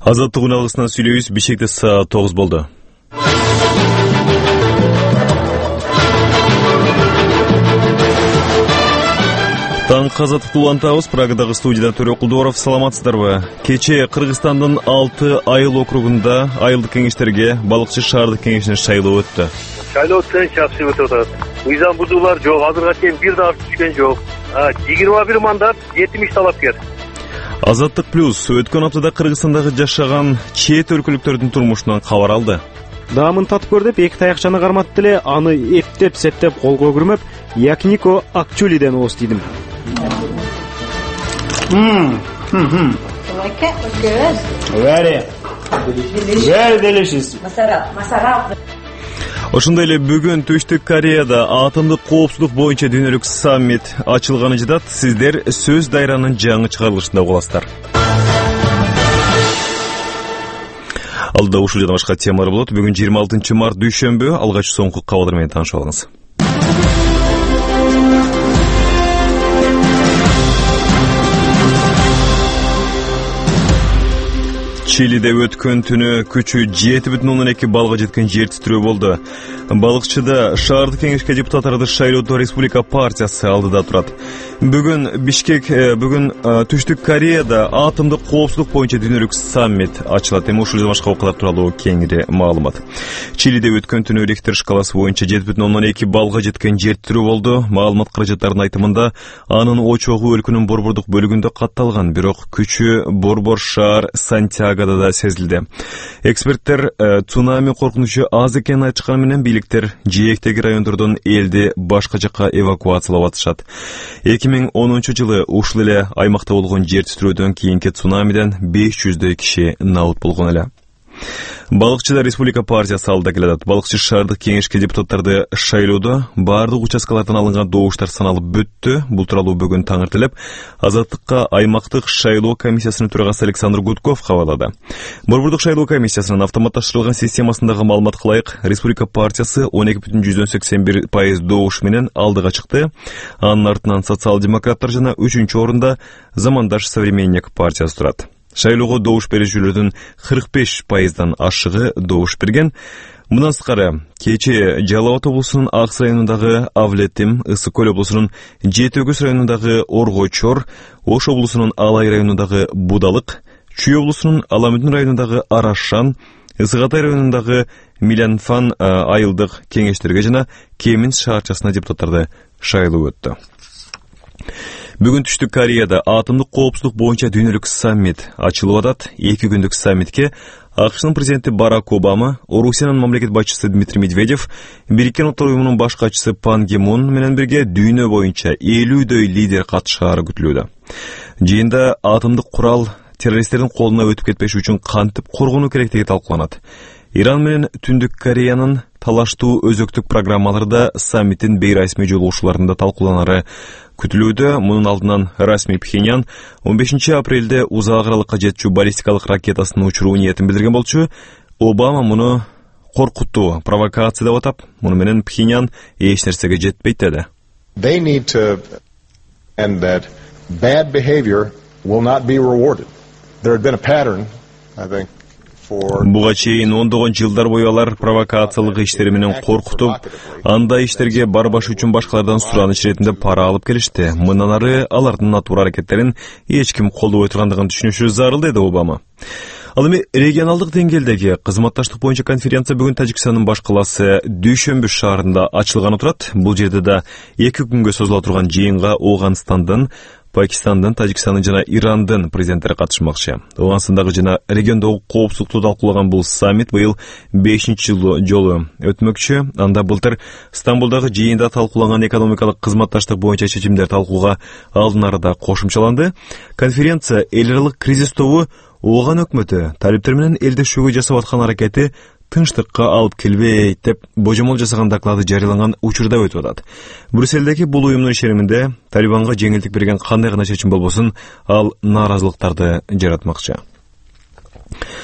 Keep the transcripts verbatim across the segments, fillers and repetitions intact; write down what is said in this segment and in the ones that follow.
Азаттык уналгысынан сүйлөйбүз. Бишкекте саат тогуз болду. Таң Азаттыкты улантабыз. Прагадагы студияда Төрө Кулдуоров. Саламатсыздарбы? Кече Кыргызстандын алты айыл округунда айылдык кеңештерге балыкчы шаардык кеңешинин шайлоо өттү. Шайлоо тең жакшы өтүп атат. Мыйзам бузуулар жок, азырга чейин бир да түшкөн жок. жыйырма бир мандат, жетимиш талапкер. Азаттык плюс өткөн аптада Кыргызстандагы жашаган чет өлкөлүктөрдүн турмушунан кабар алды. Даамын татып көр деп эки таякчаны карматты эле, аны эптеп септеп колго көрмөп, Якнико Акчулиден ооз тийдим. Mmm. Mm-hmm. Like it? Was good? Very. Delicious. Very delicious. Masara. Masara. Ошондой эле бүгүн Түштүк Кореяда атомдук коопсуздук боюнча дүйнөлүк саммит ачылганы жатат. Сиздер сөз дайранын жаңы чыгарылышында угуласыздар. Алда ушул жана башка темалар болот. Бүгүн жыйырма алтынчы март дүйшөмбү. Алгач соңку кабарлар менен таанышып алыңыз. Чилиде өткөн түнү күчү жети бүтүн ондон эки балга жеткен жер титирөө болду. Балыкчыда шаардык кеңешке депутаттарды шайлоодо Республика партиясы алдыда турат. Бүгүн Бишкек, бүгүн Түштүк Кореяда атомдук коопсуздук боюнча дүйнөлүк саммит ачылат. Эми ушул башка окуялар тууралуу кеңири маалымат. Чилиде өткөн түнү Рихтер шкаласы боюнча жети бүтүн ондон эки балга жеткен жер титирөө болду. Маалымат каражаттарынын айтымында анын очогу өлкөнүн борбордук бөлүгүндө катталган, бирок күчү борбор шаар Сантьяго да сезилди. Эксперттер цунами коркунучу аз экенин айтышканы менен бийликтер жээктеги райондордон элди башка жакка эвакуациялап атышат. эки миң онунчу жылы ушул эле аймакта болгон жер титирөөдөн кийинки цунамиден беш жүздөй киши набыт болгон эле. Балыкчыда Республика партиясы алдыда келет. Балыкчы шаардык кеңешке депутаттарды шайлоодо баардык участкалардан алынган добуштар саналып бүттү. Бул тууралуу бүгүн таңертелеп Азаттыкка аймактык шайлоо комиссиясынын төрагасы Александр Гудков кабарлады. Борбордук шайлоо комиссиясынын автоматташтырылган системасындагы маалыматка ылайык Республика партиясы он эки бүтүн жүздөн сексен бир пайыз добуш менен алдыга чыкты. Анын артынан социал-демократтар жана үчүнчү орунда Замандаш Современник партиясы турат. Шайлоого добуш берүүчүлөрдүн кырк беш пайыздан ашыгы добуш берген. Мындан сырткары, кече Жалал Абад облусунун Акс районундагы Авлетим, Ысык Көл облусунун Жети Өгүз районундагы Оргочор, Ош облусунун Алай районундагы Будалык, Чүй облусунун Аламүдүн районундагы Арашан, Ысык Атай районундагы Милянфан айылдык кеңештерге жана Кемин шаарчасына депутаттарды шайлоо өттү. Бүгүн Түштүк Кореяда атомдук коопсуздук боюнча дүйнөлүк саммит ачылып атат. эки күндүк саммитке АКШнын президенти Барак Обама, Орусиянын мамлекет башчысы Дмитрий Медведев, Бириккен Улуттар уюмунун баш катчысы Пан Ги Мун менен бирге дүйнө боюнча элүүдөй лидер катышаары күтүлүүдө. Жыйында атомдук курал террористтердин колуна өтүп кетпеш үчүн кантип коргонуу керектиги талкууланат. Иран менен Түндүк Кореянын талаштуу өзөктүк программалары да саммиттин бейрасмий жолугушууларында талкууланары күтүлүүдө. Мунун алдынан расмий Пхеньян он бешинчи апрелде узак аралыкка жетчү баллистикалык ракетасын учуруу ниетин билдирген болчу. Обама муну коркуттуу провокация деп атап, муну менен Пхеньян эч нерсеге жетпейт деди. They need to and that bad behavior will not be rewarded. There had been a pattern, I think. Буга чейин ондогон жылдар бою алар провокациялык иштери менен коркутуп, андай иштерге барбаш үчүн башкалардан сураныч иретинде пара алып келишти. Мындан ары алардын натура аракеттерин эч ким колдобой тургандыгын түшүнүшү зарыл, деди Обама. Ал эми регионалдык деңгээлдеги кызматташтык боюнча конференция бүгүн Тажикстандын баш калаасы Дүйшөмбү шаарында ачылганы турат. Бул жерде да эки күнгө созула турган жыйынга Ооганстандын, Пакистандын, Тажикстандын жана Ирандын президенттери катышмакчы. Ооганстандагы жана региондогу коопсуздукту талкуулаган бул саммит быйыл бешинчи жолу өтмөкчү. Анда былтыр Стамбулдагы жыйында талкуулаган экономикалык кызматташтык боюнча чечимдер талкууга алдын арада кошумчаланды. Конференция эл аралык кризис тобу Ооган өкмөтү талиптер менен элдешүүгө жасап аткан аракети тынчтыкка алып келбейт деп божомол жасаган доклады жарыяланган учурда өтүп атат. Брюссельдеги бул уюмдун ишериминде Талибанга жеңилдик берген кандай гана чечим болбосун, ал нааразылыктарды жаратмакчы.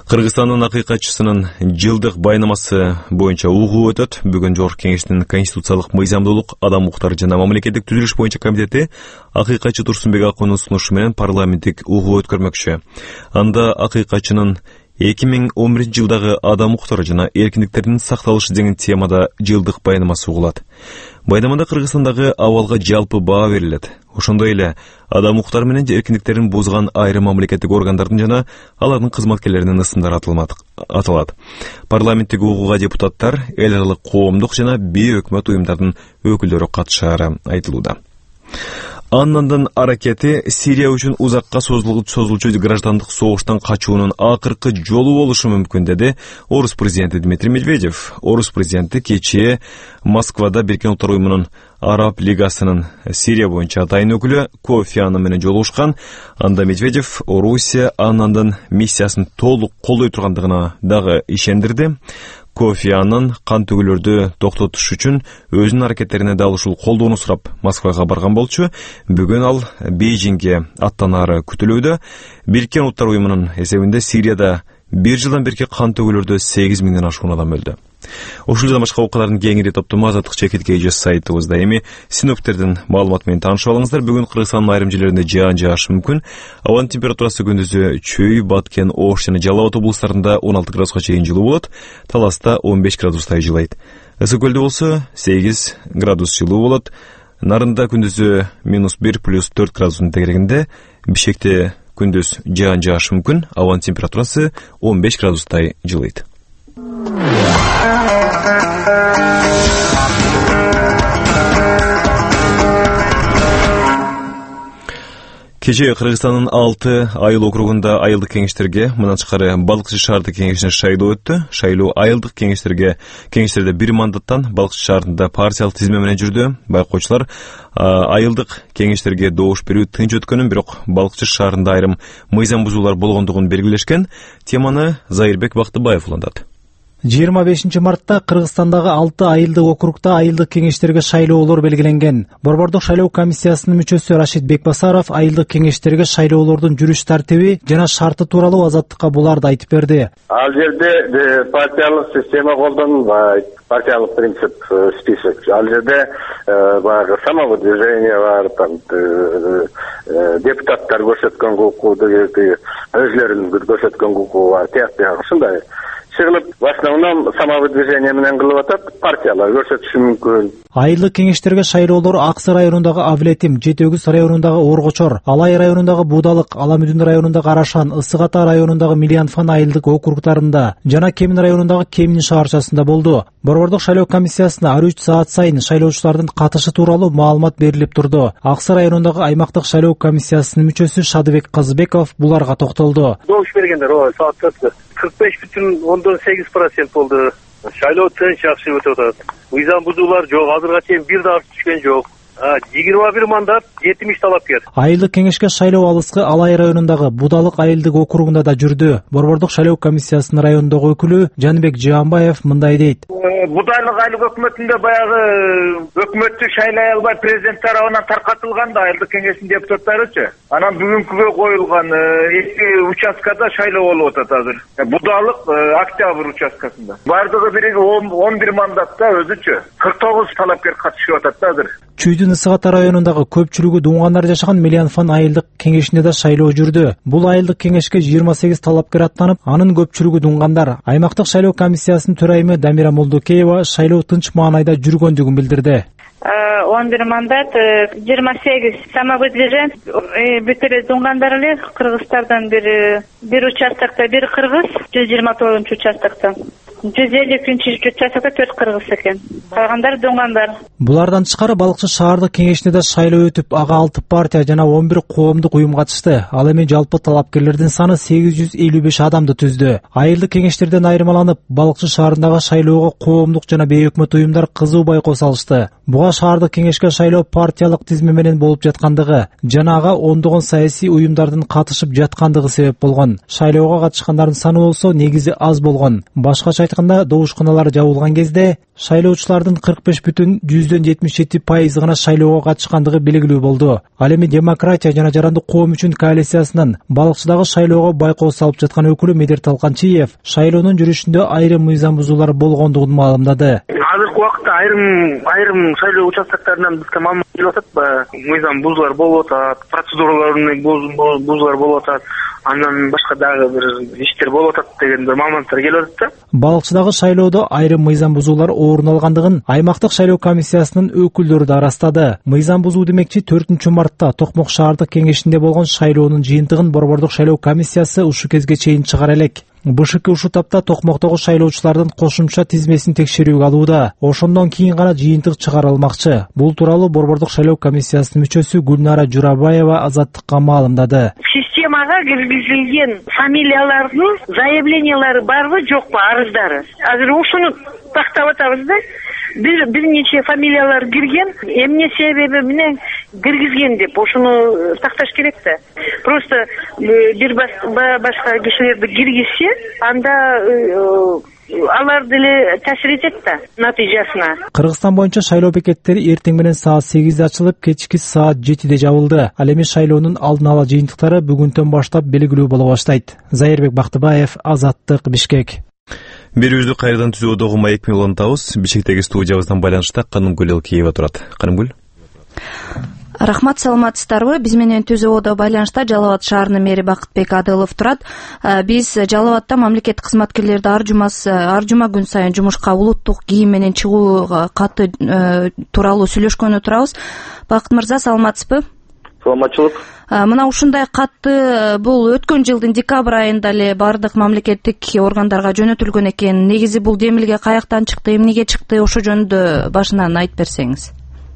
Кыргызстандын акыйкатчысынын жылдык байнамасы боюнча угуу өтөт. Бүгүн Жогорку Кеңештин конституциялык мыйзамдуулук, адам укуктары жана мамлекеттик түзүлүш боюнча комитети акыйкатчы Турсунбек Акунун сунушу менен парламенттик угуу өткөрмөкчү. Анда акыйкатчынын эки миң он биринчи жылдагы адам укуктары жана эркиндиктердин сакталышы деген темада жылдык байнамасы угулат. Байнамада Кыргызстандагы абалга жалпы баа берилет. Ошондой эле адам укуктары менен эркиндиктерин бузган айрым мамлекеттик органдардын жана алардын кызматкерлеринин ысымдары аталат. Парламенттик угууга депутаттар, эл аралык коомдук жана бейөкмөт уюмдардын өкүлдөрү катышаары айтылууда. Аннандын аракети Сирия үчүн узакка созулчу граждандык согуштан качуунун акыркы жолу болушу мүмкүн, деди Орус президенти Дмитрий Медведев. Орус президенти кечээ Москвада Бириккен Улуттар уюмунун Араб лигасынын Сирия боюнча атайын өкүлү Кофи Аннан менен жолугушкан. Анда Медведев Орусия Аннандын миссиясын толук колдой тургандыгына дагы ишендирди. Кофи Аннан кан төгүлөрдү токтотуш үчүн өзүнүн аракеттерине дал ушул колдоону сурап Москвага барган болчу. Бүгүн ал Бейжиңге аттанаары күтүлүүдө. Бириккен Улуттар уюмунун эсебинде Сирияда бир жылдан берки кан төгүлөрдө сегиз миңден ашуун адам өлдү. Ошол жана башка окуялардын кеңири топтому Азаттык чекит эйч эс сайтыбызда. Эми синоптиктердин маалыматы менен таанышып алыңыздар. Бүгүн Кыргызстандын айрым жерлеринде жаан жаашы мүмкүн. Абанын температурасы күндүзү Чүй, Баткен, Ош жана Жалал Абад облустарында он алты градуска чейин жылуу болот. Таласта он беш градустай жылайт. Ысык көлдө болсо сегиз градус жылуу болот. Нарында күндүзү минус бир плюс төрт градустун тегерегинде. Бишкекте күндүз жаан жаашы мүмкүн. Абанын температурасы он беш градустай жылыйт. Кечээ Кыргызстандын алты айыл округунда айылдык кеңештерге, мындан тышкары Балыкчы шаардык кеңешине шайлоо өттү. Шайлоо айылдык кеңештерге, кеңештерде бир мандаттан Балыкчы шаарында партиялык тизме менен жүрдү. Байкоочулар, айылдык кеңештерге добуш берүү тынч өткөнүн, бирок Балыкчы шаарында айрым мыйзам бузуулар болгондугун белгилешкен. Теманы Зайырбек Бактыбаев улантат. жыйырма бешинчи мартта Кыргызстандагы алты айылдык округда айылдык кеңештерге шайлоолор белгиленген. Борбордук шайлоо комиссиясынын мүчөсү Рашид Бекбасаров айылдык кеңештерге шайлоолордун жүрүш тартиби жана шарты тууралуу Азаттыкка буларды айтып берди. Ал жерде партиялык система колдонулбайт, партиялык принцип, список. Ал жерде баягы самовыдвижение бар, там депутаттар көрсөткөн укугу, өзлөрүнүн көрсөткөн укугу бар, тияктуу ушундай. Чыгылып, в основном самовыдвижение менен кылып атат, партиялар көрсөтүшү мүмкүн. Айылдык кеңештерге шайлоолор Аксы районундагы Авлетим, Жети Өгүз районундагы Оргочор, Алай районундагы Будалык, Аламүдүн районундагы Арашан, Ысык Ата районундагы Милианфан айылдык округдарында жана Кемин районундагы Кемин шаарчасында болду. Борбордук шайлоо комиссиясына ар үч саат сайын шайлоочулардын катышы тууралуу маалымат берилип турду. Аксы районундагы аймактык шайлоо комиссиясынын мүчөсү Шадыбек Казыбеков буларга токтолду. Добуш бергендер, ооба, саат кырк беш бүтүн ондон сегиз процент болду. Шайлоо тынч, жакшы өтүп атат. Мыйзам бузуулар жок, азырга чейин бир да түшкөн жок. жыйырма бир мандат, жетимиш талапкер. Айылдык кеңешке шайлоо алыскы Алай районундагы Будалык айылдык округунда да жүрдү. Борбордук шайлоо комиссиясынын райондогу өкүлү Жаныбек Жаанбаев мындай дейт. Будалык айылдык өкмөтүндө баягы өкмөттү шайлай албай президент тарабынан таркатылган да айылдык кеңештин депутаттарычы. Анан бүгүнкүгө коюлган эки участкада шайлоо болуп атат азыр. Будалык Октябрь участкасында. Бардыгы бири он бир мандатта өзүчө. кырк тогуз талапкер катышып атат да азыр. Чүйдүн Ысык Ата районундагы көпчүлүгү дуңгандар жашаган Милианфан айылдык кеңешинде да шайлоо жүрдү. Бул айылдык кеңешке жыйырма сегиз талапкер аттанып, анын көпчүлүгү дуңгандар. Аймактык шайлоо комиссиясынын төрайымы Дамира Молдокеева шайлоо тынч маанайда жүргөндүгүн билдирди. он бир мандат, жыйырма сегиз самовыдвижение, бүт эле дуңгандар эле кыргыздардан бир бир участокто бир кыргыз, жүз жыйырма тогузунчу участокто. жүз элүү экинчи участокто төрт кыргыз экен. Калгандар дуңгандар. Булардан тышкары Балыкчы шаардык кеңешине да шайлоо өтүп, ага алты партия жана он бир коомдук уюм катышты. Ал эми жалпы талапкерлердин саны сегиз жүз элүү беш адамды түздү. Айылдык кеңештерден айырмаланып, Балыкчы шаарындагы шайлоого коомдук жана бейөкмөт уюмдар кызуу байкоо салышты. Буга шаардык кеңешке шайлоо партиялык тизме менен болуп жаткандыгы жана ага ондогон саясий уюмдардын катышып жаткандыгы себеп болгон. Шайлоого катышкандардын саны болсо негизи аз болгон. Башкача айтканда добушканалар жабылган кезде шайлоочулардын кырк беш бүтүн жүздөн жетимиш жети пайызы гана шайлоого катышкандыгы белгилүү болду. Ал эми Демократия жана Жарандык коом үчүн коалициясынын балыкчыдагы шайлоого байкоо салып жаткан өкүлү Медер Талканчиев шайлоонун жүрүшүндө айрым мыйзам бузуулар болгондугун маалымдады. Азыркы убакта айрым айрым шайлоо участоктарынан бизге маалымат келип атат. Мыйзам бузуулар болуп атат, процедураларын бузуулар болуп атат, андан башка дагы бир иштер болуп атат деген бир маалыматтар келип атат да. Балыкчыдагы шайлоодо айрым мыйзам бузуулар орун алгандыгын аймактык шайлоо комиссиясынын өкүлдөрү да ырастады. Мыйзам бузуу демекчи төртүнчү мартта Токмок шаардык кеңешинде болгон шайлоонун жыйынтыгын Борбордук шайлоо комиссиясы ушу кезге чейин чыгара элек. БШК ушу тапта Токмоктогу шайлоочулардын кошумча тизмесин текшерүүгө алууда. Ошондон кийин гана жыйынтык чыгарылмакчы. Бул тууралуу Борбордук шайлоо комиссиясынын мүчөсү Гүлнара Журабаева Азаттыкка маалымдады. Системага киргизилген фамилиялардын заявлениялары барбы жокпу, арыздары. Азыр ушуну тактап атабыз да. Бир бир нече фамилиялар кирген, эмне себеби менен киргизген деп ошону такташ керек да. Просто бир башка кишилерди киргизсе, анда алар деле таасир этет да натыйжасына. Кыргызстан боюнча шайлоо бекеттери эртең менен саат сегизде ачылып, кечки саат жетиде жабылды. Ал эми шайлоонун алдын ала жыйынтыктары бүгүндөн баштап белгилүү боло баштайт. Зайырбек Бактыбаев, Азаттык, Бишкек. Берүүбүздү кайрадан түзүүдөгү маек менен улантабыз. Бишкектеги студиябыздан байланышта Канымгүл Элкиева турат. Канымгүл. Рахмат, саламатсыздарбы? Биз менен түзүүдө байланышта Жалал Абад шаарынын мэри Бакытбек Адылов турат. Биз Жалал Абадда мамлекеттик кызматкерлерди ар жумасы ар жума күн сайын жумушка улуттук кийим менен чыгуу каты тууралуу сүйлөшкөнү турабыз. Бакыт мырза, саламатсызбы? Саламатчылык. Мына ушундай катты бул өткөн жылдын декабрь айында эле бардык мамлекеттик органдарга жөнөтүлгөн экен. Негизи бул демилге каяктан чыкты, эмнеге чыкты, ошо жөнүндө башынан айтып берсеңиз.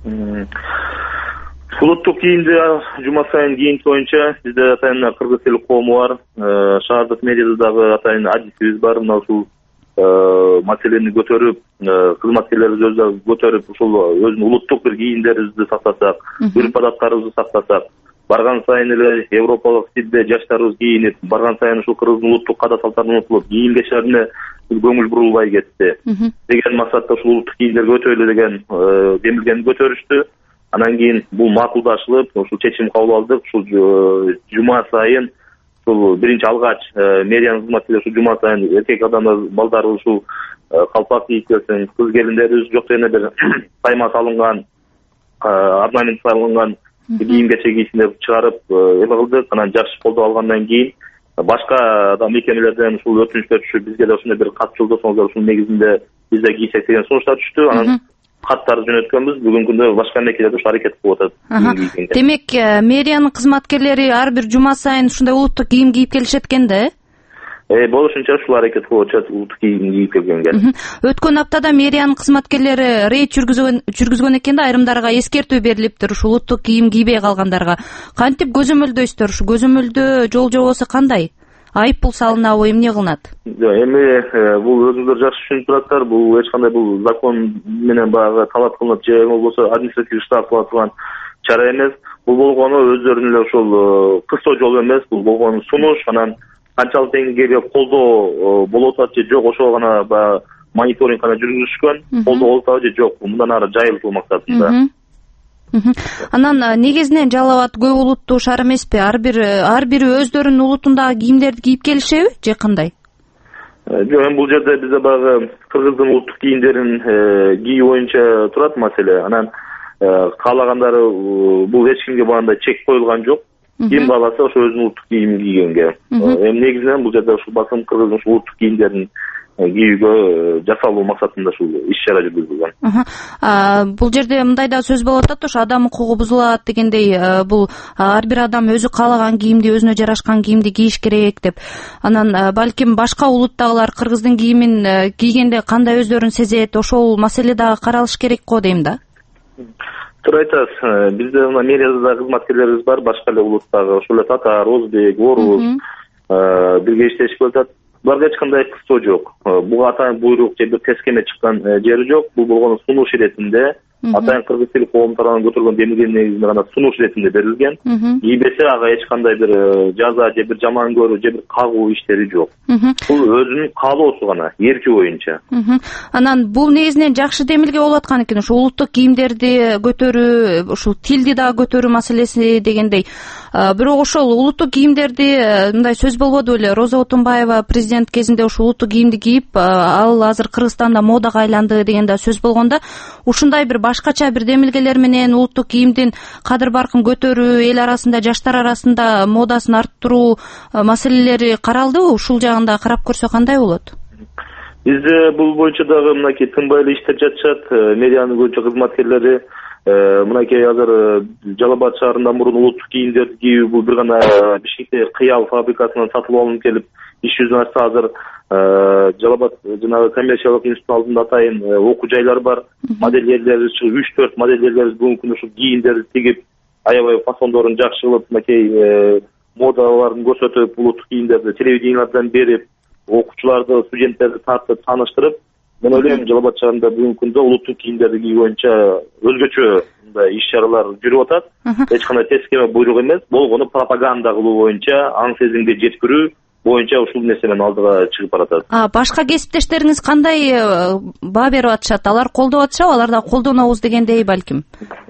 Улуттук кийимди жума сайын кийинти боюнча бизде атайын кыргыз эли коому бар, шаардык мэрияда дагы атайын адисибиз бар. Мына ушул маселени көтөрүп, кызматкерлерибиз өзү көтөрүп, ушул өзүнүн улуттук бир кийимдерибизди сактасак, үрп адаттарыбызды сактасак, барган сайын эле европалык стилде жаштарыбыз кийинип, барган сайын ушул кыргыздын улуттук када салттары унутулуп, кийим кечерине көңүл бурулбай кетти деген максатта ушул улуттук кийимдерге өтөлү деген демилгени көтөрүштү. Анан кийин бул макулдашылып, ушул чечим кабыл алдык. Ушул жума сайын ушул биринчи алгач мэриянын кызматкерлери ушул жума сайын эркек адамдар, балдар ушул калпак кийип келсең, кыз келиндерибиз жок дегенде бир сайма салынган, орнамент салынган кийим кече кийсине чыгарып эме кылдык. Анан жакшы колдоо алгандан кийин башка да мекемелерден ушул өтүнүчтөр түшүп, бизге да ушундай бир кат жолдосоңуздар, ушул негизинде бизде кийсек деген сунуштар түштү. Анан каттарды жөнөткөнбүз. Бүгүнкү күндө башка мекемелерде ушу аракет кылып атат. Демек, мэриянын кызматкерлери ар бир жума сайын ушундай улуттук кийим кийип келишет экен да, э? Э, болушунча ушул аракет кылып атышат улуттук кийим кийип келгенге. Өткөн аптада мэриянын кызматкерлери рейд жүргүзгөн жүргүзгөн экен да, айрымдарга эскертүү берилиптир ушул улуттук кийим кийбей калгандарга. Кантип көзөмөлдөйсүздөр? Ушу көзөмөлдөө жол жобосу кандай? Айып пул салынабы, эмне кылынат? Эми бул өзүңүздөр жакшы түшүнүп турасыздар. Бул эч кандай бул закон менен баягы талап кылынат же болбосо административдик штраф кылатылган чара эмес. Бул болгону өздөрүнүн эле ушул кыстоо жол эмес, бул болгону сунуш. Анан канчалык деңгээлде колдоо болуп атат же жок, ошого гана баягы мониторинг гана жүргүзүшкөн. Колдоо болуп атабы же жок, мындан ары жайылтуу максатында. Анан негизинен Жалал Абад көп улуттуу шаар эмеспи? Ар бир ар бири өздөрүнүн улутундагы кийимдерди кийип келишеби же кандай? Жок, эми бул жерде бизде баягы кыргыздын улуттук кийимдерин кийүү боюнча турат маселе. Анан каалагандары бул эч кимге багандай чек коюлган жок. Ким кааласа ошо өзүнүн улуттук кийимин кийгенге. Эми негизинен бул жерде ушул басым кыргыздын ушул улуттук кийимдерин кийүүгө жасалуу максатында ушул иш чара жүргүзүлгөн. Бул жерде мындай да сөз болуп атат, ошо адам укугу бузулат дегендей, бул ар бир адам өзү каалаган кийимди, өзүнө жарашкан кийимди кийиш керек деп. Анан балким башка улуттагылар кыргыздын кийимин кийгенде кандай өздөрүн сезет, ошол маселе дагы каралыш керек го дейм да. Туура айтасыз. Бизде мына мэрияда кызматкерлерибиз бар, башка эле улуттагы, ошол эле татар, өзбек, орус бирге иштешип атат. Буларга эч кандай кыстоо жок. Буга атайын буйрук же бир тескеме чыккан жери жок. Бул болгону сунуш иретинде атайын кыргыз тили коому тарабынан көтөрүлгөн демилгенин негизинде гана сунуш иретинде берилген. ийбесе ага эч кандай бир жаза же бир жаман көрүү же бир кагуу иштери жок. Бул өзүнүн каалоосу гана, эрки боюнча. Анан бул негизинен жакшы демилге болуп аткан экен, ушул улуттук кийимдерди көтөрүү, ушул тилди дагы көтөрүү маселеси дегендей. Бирок ошол улуттук кийимдерди мындай сөз болбоду беле, Роза Отунбаева президент кезинде ушул улуттук кийимди кийип, ал азыр Кыргызстанда модага айланды деген да сөз болгондо, ушундай бир башкача бир демилгелер менен улуттук кийимдин кадыр баркын көтөрүү, эл арасында, жаштар арасында модасын арттыруу маселелери каралдыбы? Ушул жагында карап көрсө кандай болот? Бизде бул боюнча дагы мынакей тынбай эле иштеп жатышат, медианын көбүнчө кызматкерлери. Мынакей азыр Жалал Абад шаарында мурун улуттук кийимдерди кийүү бул бир гана Бишкекте кыял фабрикасынан сатып алынып келип иш жүзүнө ачса, азыр Жалал Абад жанагы коммерциялык институттун алдында атайын окуу жайлар бар. Модельерлерибиз чыгып, үч төрт модельерлерибиз бүгүнкү күндө ушул кийимдерди тигип, аябай фасондорун жакшы кылып, мынакей модаларын көрсөтүп, улуттук кийимдерди телевидениялардан берип, окуучуларды, студенттерди тартып, тааныштырып, мен ойлойм, Жалал Абад шаарында бүгүнкү күндө улуттук кийимдерди кийүү боюнча өзгөчө мындай иш-чаралар жүрүп атат. Эч кандай тескеме буйрук эмес, болгону пропаганда кылуу боюнча, аң сезимге жеткирүү боюнча ушул нерсе менен алдыга чыгып баратат. А башка кесиптештериңиз кандай баа берип атышат? Алар колдоп атышабы? Алар да колдонобуз дегендей балким.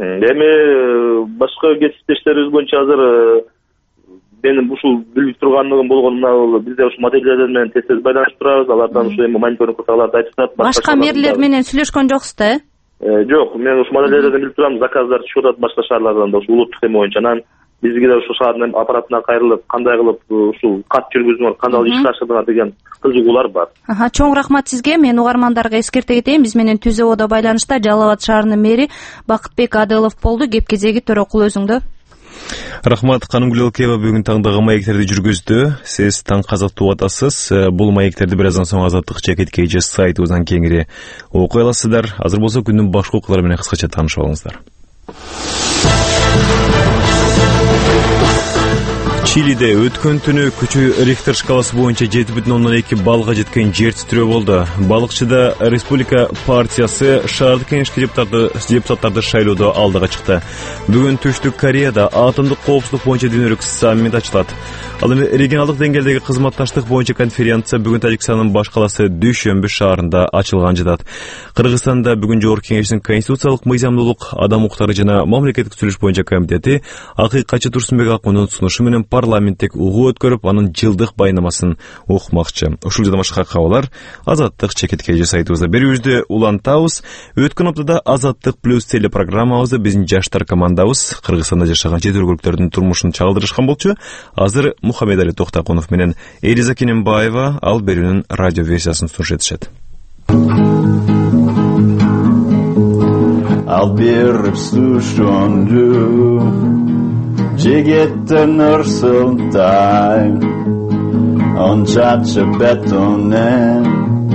Эми башка кесиптештерибиз боюнча азыр менин ушул билип тургандыгым болгону, бизде ушул модельдер менен тез-тез байланышып турабыз. Алардан ушул эми мониторинг кылсаларды айтып атат. Башка мэрлер менен сүйлөшкөн жоксуз да, э? Жок, мен ушул модельдерден билип турам, заказдар түшүп атат башка шаарлардан да ушул улуттук тема боюнча. Анан бизге да ушул шаардын аппаратына кайрылып, кандай кылып ушул кат жүргүзүңөр, кандай ишке ашырдыңар деген кызыгуулар бар. Аха, чоң рахмат сизге. Мен угармандарга эскерте кетейин, биз менен түз ободо байланышта Жалал Абад шаарынын мэри Бакытбек Адылов болду. Кеп кезеги Төрөкул өзүңдө. Рахмат, Канымгүл Элкеева бүгүн таңдагы маектерди жүргүздү. Сиз таң казыктуу атасыз. Бул маектерди бир аздан соң Азаттык чекитке же сайтыбыздан кеңири окуй аласыздар. Азыр болсо күндүн башка окуялары менен кыскача таанышып алыңыздар. Чилиде өткөн түнү күчү Рихтер шкаласы боюнча жети бүтүн ондон эки баллга жеткен жер титирөө болду. Балыкчыда Республика партиясы шаардык кеңешке депутаттарды шайлоодо алдыга чыкты. Бүгүн Түштүк Кореяда атомдук коопсуздук боюнча дүйнөлүк саммит ачылат. Ал эми регионалдык деңгээлдеги кызматташтык боюнча конференция бүгүн Тажикстандын баш каласы Дүйшөмбү шаарында ачылган жатат. Кыргызстанда бүгүн Жогорку Кеңештин конституциялык мыйзамдуулук, адам укуктары жана мамлекеттик түзүлүш боюнча комитети Акыйкатчы Турсунбек Акундун сунушу менен парламенттик угуу өткөрүп, анын жылдык байнамасын укмакчы. Ушул жана башка кабарлар Азаттык чекитке же сайтыбызда берүүбүздү улантабыз. Өткөн аптада Азаттык плюс телепрограммабызда биздин жаштар командабыз Кыргызстанда жашаган чет өлкөлүктөрдүн турмушун чагылдырышкан болчу. Азыр Мухаммедали Токтакунов менен Элиза Кененбаева ал берүүнүн радио версиясын сунуш этишет. Ал берип сушонду жигиттин ырсылдай ончачы бетонен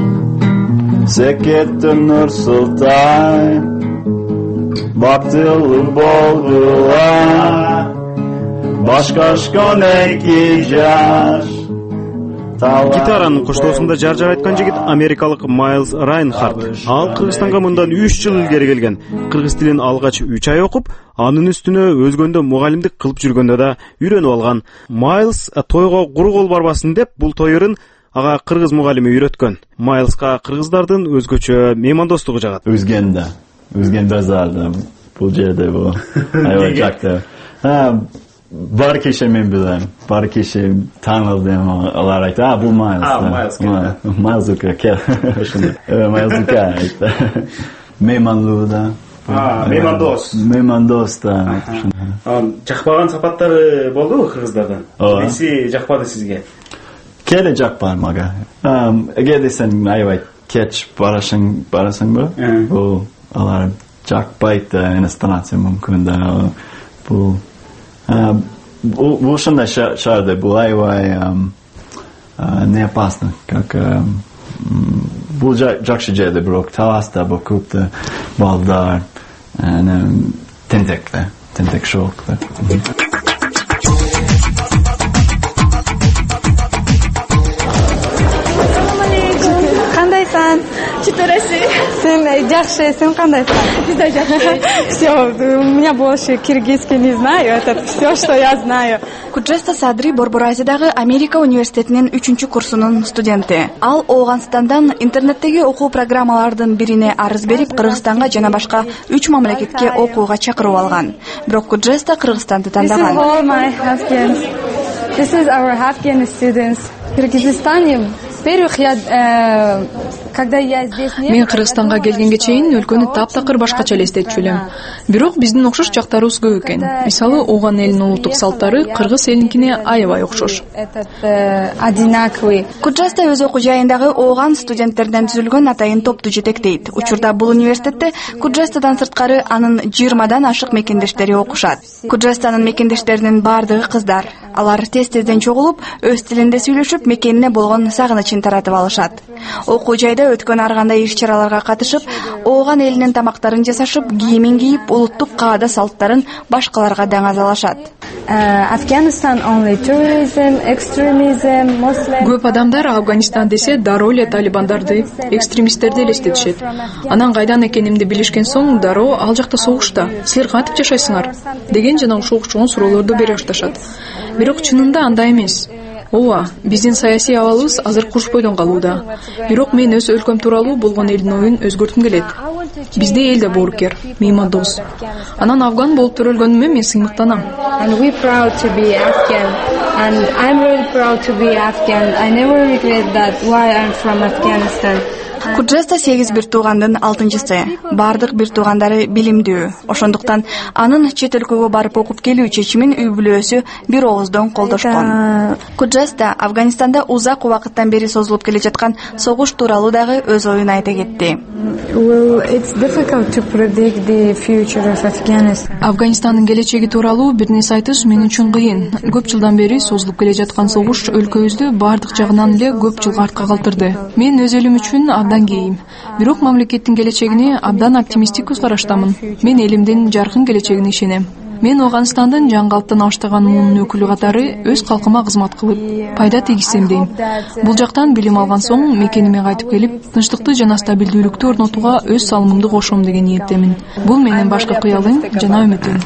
секеттин ырсылдай бактылуу болгула башкашкан эки жаш. Гитаранын коштоосунда жар-жар айткан жигит америкалык Майлз Райнхард. Ал Кыргызстанга мындан үч жыл илгери келген. Кыргыз тилин алгач үч ай окуп, анын үстүнө өзгөндө мугалимдик кылып жүргөндө да үйрөнүп алган. Майлз тойго куру кол барбасын деп бул тойырын ага кыргыз мугалими үйрөткөн. Майлзга кыргыздардын өзгөчө меймандостугу жагат. Өзгөндө, өзгөн базарда бул жерде бул аябай жакты. Бар кеше мен билем, бар кеше таанылдым, алар айтты, а бул Майлз. А, Майлз. Майлзука кел. Майлзука айтты. Меймандуулда. А, меймандос. Меймандос да. Жакпаган сапаттары болдубу кыргыздардан? Эси жакпады сизге? Келе жакпады мага. Эгерде сен аябай кеч барасың, барасыңбы? Бул алар жакпайт иностранцы мүмкүн да. Бул бул ушундай шаарда бул аябай не опасно, как бул жакшы жерде, бирок Таласта бул көптө балдар тентек да, тентек шок да. Кандайсың? Sen жакшы, sen кандайсың? Biz de жакшы. Все, у меня больше киргизский не знаю, это все, что я знаю. Куджеста Садри Борборазидагы Америка университетинин үчүнчү курсунун студенти. Ал Ооганстандан интернеттеги окуу программалардын бирине арыз берип, Кыргызстанга жана башка үч мамлекетке окууга чакырып алган. Бирок Куджеста Кыргызстанды тандаган. This is all my Afghans. This is our Afghan students. Кыргызстан. Во-первых, я когда я здесь не Мен Кыргызстанга келгенге чейин өлкөнү таптакыр башкача элестетчү элем. Бирок биздин окшош жактарыбыз көп экен. Мисалы, Ооган элинин улуттук салттары кыргыз элинкине аябай окшош. Одинаковый. Куджеста өз окуу жайындагы Ооган студенттерден түзүлгөн атайын топту жетектейт. Учурда бул университетте Куджестадан сырткары анын жыйырмадан ашык мекендештери окушат. Куджестанын мекендештеринин бардыгы кыздар. Алар тез-тезден чогулуп, өз тилинде сүйлөшүп, мекенине болгон сагынычын таратып алышат. Окуу жайда өткөн ар кандай иш-чараларга катышып, Ооган элинин тамактарын жасашып, кийимин кийип, улуттук каада салттарын башкаларга даңазалашат. Afghanistan only tourism, extremism, Muslim. Көп адамдар Афганистан десе дароо эле талибандарды, экстремисттерди элестетишет. Анан кайдан экенимди билишкен соң, дароо ал жакта согушта, силер кантип жашайсыңар деген жана ушул окшогон суроолорду бере башташат. Бирок чынында андай эмес. Ооба, биздин саясий абалыбыз азыр куш бойдон калууда. Бирок мен өз өлкөм тууралуу болгон элдин оюн өзгөрткүм келет. Бизде эл да боорукер, меймандос. Анан афган болуп төрөлгөнүмө мен сыймыктанам. And we proud to be Afghan, and I'm really proud to be Afghan. I never regret that why I'm from Afghanistan. Куджеста сегиз бир туугандын алтынчысы. Бардык бир туугандары билимдүү. Ошондуктан анын чет өлкөгө барып окуп келүү чечимин үй бүлөсү бир ооздон колдошкон. Куджеста Афганистанда узак убакыттан бери созулуп келе жаткан согуш тууралуу дагы өз оюн айта кетти. Well, it's difficult to predict the future of Afghanistan. Афганистандын келечеги тууралуу бир нерсе айтыш мен үчүн кыйын. Көп жылдан бери созулуп келе жаткан согуш өлкөбүздү бардык жагынан эле көп жылга артка калтырды. Мен өз элим үчүн абдан кейим. Бирок мамлекеттин келечегине абдан оптимистик көз караштамын. Мен элимдин жаркын келечегине ишенем. Мен Ооганстандын жаңы калыптан аштаган муунун өкүлү катары өз калкыма кызмат кылып, пайда тийгизсем дейм. Бул жактан билим алган соң мекениме кайтып келип, тынчтыкты жана стабилдүүлүктү орнотууга өз салымымды кошом деген ниеттемин. Бул менин башкы кыялым жана үмүтүм.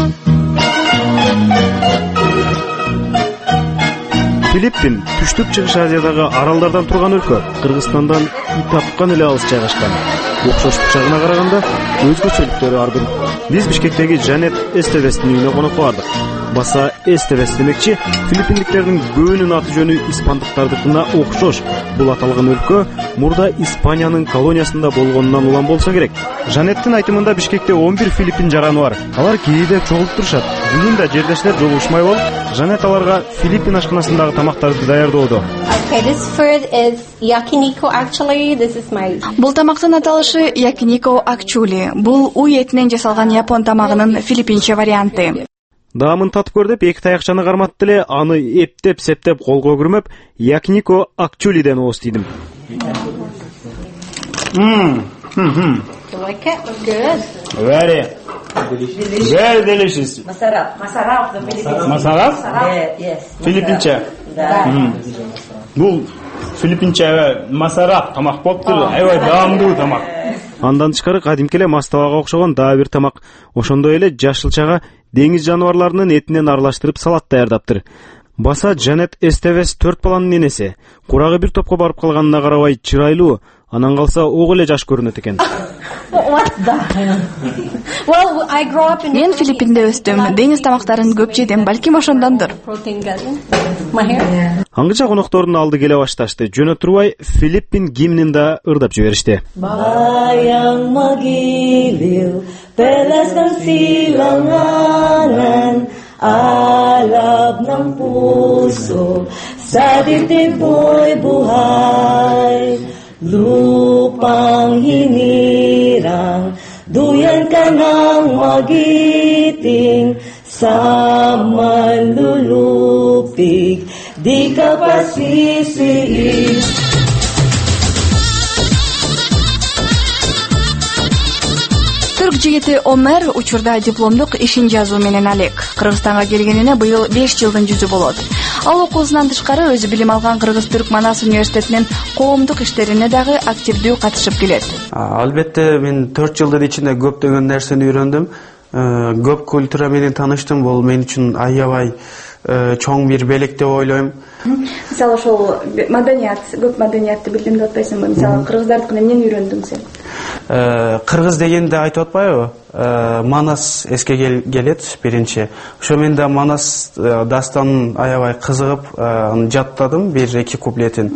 Филиппин түштүк чыгыш Азиядагы аралдардан турган өлкө. Кыргызстандан тапкан эле алыс жайгашкан. Окшоштук жагына караганда өзгөчөлүктөрү ар бир. Биз Бишкектеги Жанет Эстевестин үйүнө конок бардык. Баса Эстевес демекчи, филиппиндиктердин көбүнүн аты жөнү испандыктардыкына окшош. Бул аталган өлкө мурда Испаниянын колониясында болгонунан улам болсо керек. Жанеттин айтымында Бишкекте он бир филиппин жараны бар. Алар кээде чогулуп турушат. Бүгүн да жердештер жолугушмай болуп, Жанет аларга Филиппин ашканасындагы тамактарды даярдоодо. Okay, this food is yakiniku actually. This is my. Бул тамактын аталышы якинико акчули. Бул уй этинен жасалган япон тамагынын филиппинче варианты. Даамын татып көр деп эки таякчаны карматты эле, аны эптеп-септеп колго күрмөп, якинико акчулиден ооз тийдим. Мм. Мм. Like it? Good. Very. Very delicious. Masarap. Masarap of the Philippines. Masarap? Yes. Филиппинче. Бул филиппинче масарап тамак болуптур. Аябай даамдуу тамак. Андан тышкары кадимки эле мастабага окшогон дагы бир тамак. Ошондой эле жашылчага деңиз жаныбарларынын этинен аралаштырып салат даярдаптыр. Баса Жанет Эстевес төрт баланын энеси. Курагы бир топко барып калганына карабай чырайлуу, анан калса ого эле жаш көрүнөт экен. Мен Филиппинде өстүм. Деңиз тамактарын көп жедим, балким ошондондур. Аңгыча коноктордун алды келе башташты. Жөнө турбай Филиппин гимнин да ырдап жиберишти. Bayang magiliw, pelas ng silanganan, alab ng puso, sa dibdib mo'y buhay. Lupang hinirang, duyan ka ng magiting, sa malulupig, di ka pasisiig. Түрк жигити Омер учурда дипломдук ишин жазуу менен алек. Кыргызстанга келгенине быйыл беш жылдын жүзү болот. Ал окуусунан тышкары өзү билим алган Кыргыз-Түрк Манас университетинин коомдук иштерине дагы активдүү катышып келет. Албетте мен төрт жылдын ичинде көптөгөн нерсени үйрөндүм. Көп культура менен тааныштым. Бул мен үчүн аябай чоң бир белек деп ойлойм. Мисалы ошол маданият, көп маданиятты билдим деп атпайсыңбы? Мисалы кыргыздардыкын эмнени үйрөндүң сен? Кыргыз дегенде айтып атпайбы? Манас эске келет биринчи. Ошо мен да Манас дастанын аябай кызыгып жаттадым бир эки куплетин.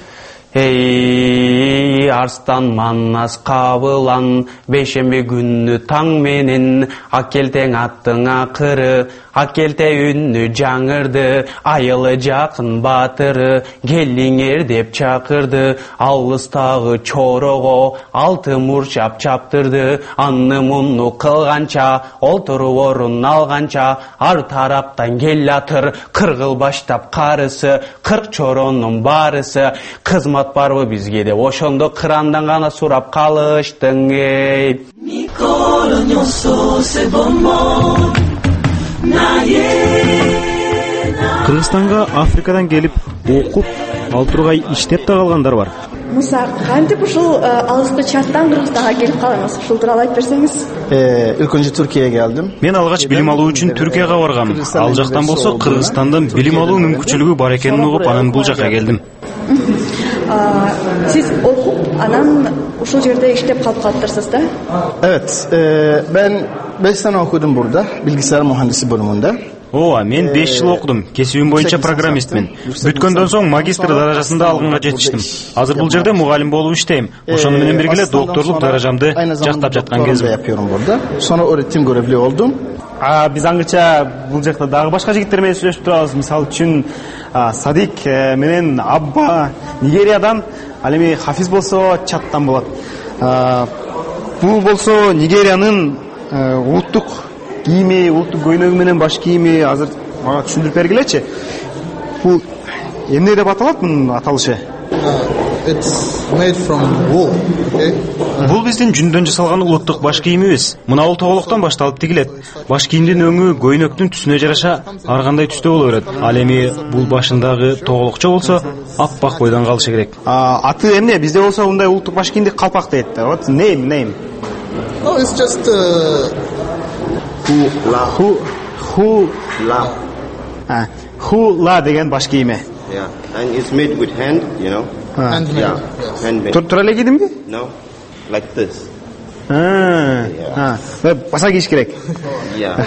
Эй, арстан Манас кабылан, бейшемби күнү таң менен, акелтең аттың акыры, акелте үннү жаңырды, айылы жакын батыры, келиңер деп чакырды, алыстагы чорого, алты мурчап чаптырды, анны мунну кылганча, олтуруп орун алганча, ар тараптан келатыр, кыргыл баштап карысы, кырк чоронун барысы, кызмат барбы бизге деп ошондо кырандан гана сурап калыштың эй. Кыргызстанга Африкадан келип окуп, ал тургай иштеп да калгандар бар. Муса, кантип ушул алыскы чаттан Кыргызстанга келип калдыңыз? Ушул тууралуу айтып берсеңиз. Э, өлкөнчө Түркияга келдим. Мен алгач билим алуу үчүн Түркияга баргам. Ал жактан болсо Кыргызстандан билим алуу мүмкүнчүлүгү бар экенин угуп, анан бул жакка келдим. Siz okup anam uşul yerde işlep kalıp kalktırсыз da? Evet, e, ben beş sene okudum burada, bilgisayar mühendisi bölümünde. Ооба, мен беш жыл окудум. Кесибим боюнча программистмин. Бүткөндөн соң магистр даражасында алганга жетиштим. Азыр бул жерде мугалим болуп иштейм. Ошону менен бирге эле докторлук даражамды жактап жаткан кезим. Yapıyorum burada. Sonra öğretim görevli oldum. А, биз аңгыча бул жакта дагы башка жигиттер менен сүйлөшүп турабыз. Мисалы үчүн Садик менен Абба Нигериядан, ал эми Хафиз болсо Чаттан болот. Бул болсо Нигериянын улуттук кийими, улуттук көйнөгү менен баш кийими. Азыр мага түшүндүрүп бергилечи. Бул эмне деп аталат мунун аталышы? It's made from wool, okay? Бул биздин жүндөн жасалган улуттук баш кийимибиз. Мына бул тоголоктон башталып тигилет. Баш кийимдин өңү көйнөктүн түсүнө жараша ар кандай түстө боло берет. Ал эми бул башындагы тоголокчо болсо аппак бойдон калышы керек. Аты эмне? Бизде болсо мындай улуттук баш кийимди калпак дейт. What's name? Name? Oh, it's just uh, hula. Hu hula. Ah, hula деген баш кийими. Yeah, and it's made with hand, you know. Handmade. Yeah, handmade. Тура эле кийдимби? No, like this. Ah, ah, баса кийиш керек. Yeah.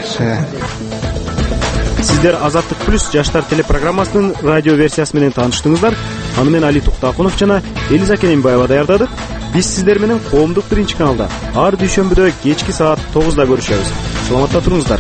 Сиздер Азаттык плюс жаштар телепрограммасынын радио версиясы менен тааныштыңыздар. Аны мен Али Туктакунов жана Элиза Кененбаева даярдадык. Биз сиздер менен коомдук биринчи каналда ар дүйшөмбүдө кечки саат тогузда көрүшөбүз. Саламатта туруңуздар.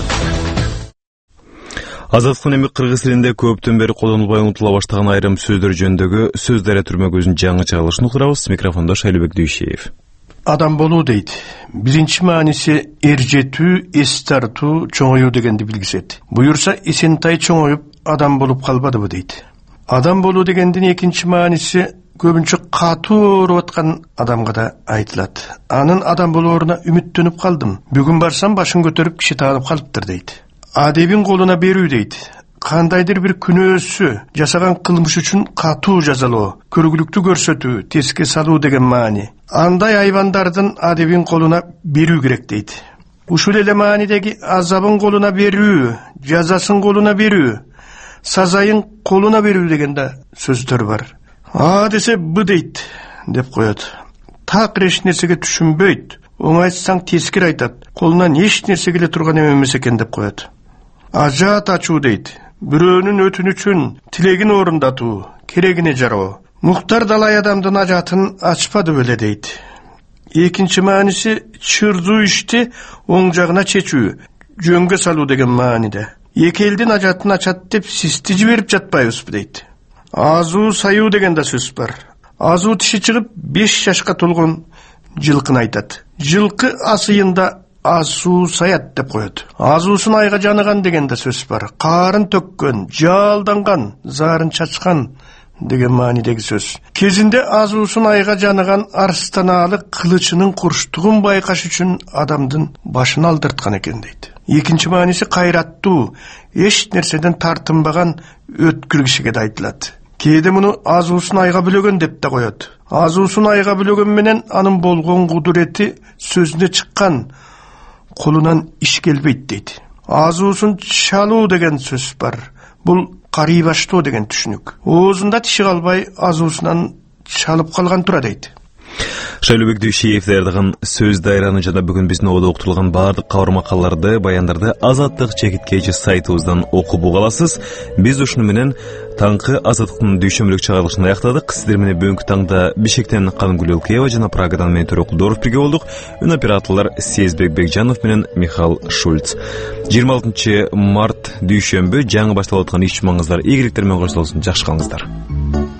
Азаттыктын эми кыргыз тилинде көптөн бери колдонулбай унутула баштаган айрым сөздөр жөнүндөгү сөздөр түрмө көзүн жаңы чыгарылышын уктурабыз. Микрофондо Шайлыбек Дүйшеев. Адам болуу дейт. Биринчи мааниси эржетүү, эс тартуу, чоңоюу дегенди билгизет. Буюрса Эсентай чоңоюп адам болуп калбадыбы дейт. Адам болуу дегендин экинчи мааниси көбүнчө катуу ооруп аткан адамга да айтылат. Анын адам болооруна үмүттөнүп калдым. Бүгүн барсам башын көтөрүп киши таанып калыптыр дейт. Адебин колуна берүү дейт. Кандайдыр бир күнөөсү жасаган кылмыш үчүн катуу жазалоо, көргүлүктү көрсөтүү, теске салуу деген маани. Андай айбандардын адебин колуна берүү керек дейт. Ушул эле маанидеги азабын колуна берүү, жазасын колуна берүү, сазайын колуна берүү деген да сөздөр бар. А десе б дейт деп коет. Так эч нерсеге түшүнбөйт. Оңайсаң тескер айтат. Колунан эч нерсе келе турган эмес экен деп коет. Ажаат ачуу дейт. Бирөөнүн өтүнүчүн, тилегин орундатуу, керегине жароо. Муктар далай адамдын ажаатын ачпады беле дейт. Экинчи мааниси чырдуу ишти оң жагына чечүү, жөнгө салуу деген мааниде. Эки элдин ажаатын ачат деп систи жиберип жатпайбызбы дейт. Азуу саюу деген да сөз бар. Азуу тиши чыгып беш жашка толгон жылкын айтат. Жылкы асыйында азуу саят деп коет. Азуусун айга жаныган деген да сөз бар. Карын төккөн, жалданган, зарын чачкан деген маанидеги сөз. Кезинде азуусун айга жаныган арстанаалы кылычынын курчтугун байкаш үчүн адамдын башын алдырткан экен дейт. Экинчи мааниси кайраттуу, эч нерседен тартынбаган өткүр кишиге да айтылат. Кээде муну азуусун айга бөлөгөн деп да коет. Азуусун айга бөлөгөн менен анын болгон кудурети сөзүнө чыккан, колунан иш келбейт дейт. Азуусун чалуу деген сөз бар. Бул карый баштоо деген түшүнүк. Оозунда тиши калбай азуусунан чалып калган тура дейт. Шайлообек Дүйшиев даярдаган сөз дайраны жана бүгүн биздин оодо уктурулган баардык кабар макалаларды, баяндарды Азаттык чекиткечи сайтыбыздан окуп уга аласыз. Биз ушуну менен таңкы Азаттыктын дүйшөмбүлүк чыгарылышын аяктадык. Сиздер менен бүгүнкү таңда Бишкектен Канымгүл Элкеева жана Прагадан мен Төрөк Кулдоров бирге болдук. Үн операторлор Сезбек Бекжанов менен Михаил Шульц. жыйырма алтынчы март дүйшөмбү жаңы башталып аткан иш маңыздар, ийгиликтер менен коштолсун. Жакшы калыңыздар.